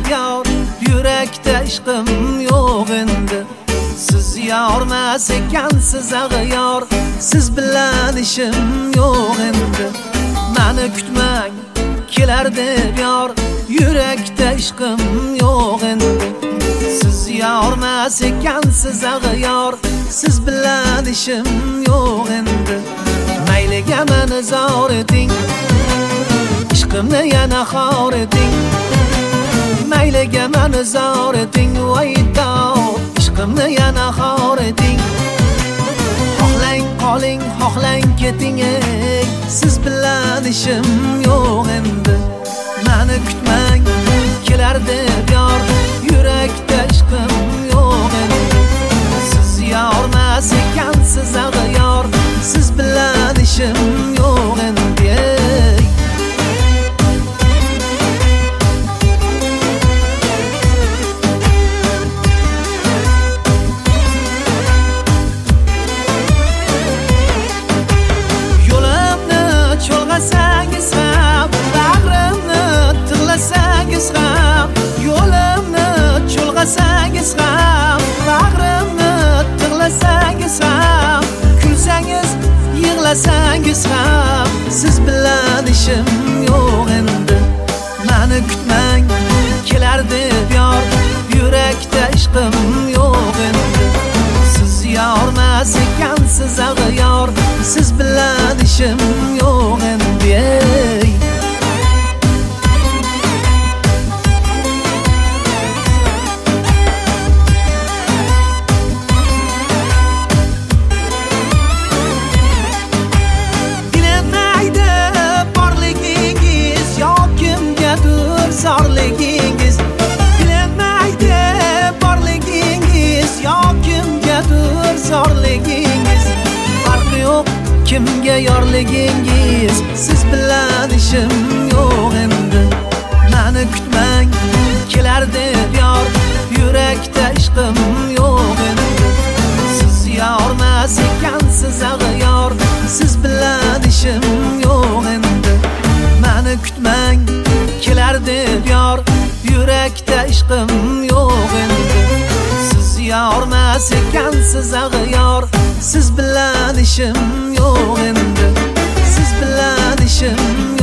yor, yurakda ishqim yo'q endi. Siz yormas ekansiz ag'yor, siz bilan ishim yo'q endi. Mani kutmang, kelar deb yor, yurakda ishqim yo'q endi. Siz yormas ekansiz ag'yor, siz bilan ishim yo'q endi. Mayliga meni zor eting, ishqimni yana xor eting. Mayliga meni zor eting, voy dod, ishqimni yana xor eting. Xohlang qoling, xohlang keting, ey, siz bilan ishim yo'q endi. Mani kutmang, kelar deb yor, yurakda ishqim yo'q endi. Siz yormas ekansiz ag'yor, siz bilan ishim yo'q endi. Yo'limni cho'lg'asangiz ham, bag'rimni tig'lasangiz ham, yo'limni cho'lg'asangiz ham, bag'rimni tig'lasangiz ham, kulsangiz, yig'lasangiz ham, siz bilan ishim yo'q endi. Mani kutmang, kelar deb yor, yurakda ishqim yo'q endi. Siz yormas ekansiz ag'yor, siz bilan ishim yo'q endi. Bilinmaydi borligingiz, yo kimgadir zorligingiz. Bilinmaydi borligingiz, yo kimgadir zorligingiz. Farqi yo'q kimga yorligingiz, siz bilan ishim yo'q endi. Mani kutmang, kelar deb yor, yurakda ishqim yo'q endi. Siz yormas ekansiz ag'yor, siz bilan ishim yo'q endi. Mani kutmang, kelar deb yor, yurakda ishqim yo'q endi. Siz yormas ekansiz ag'yor, siz bilan ishim yo'q endi. Siz bilan ishim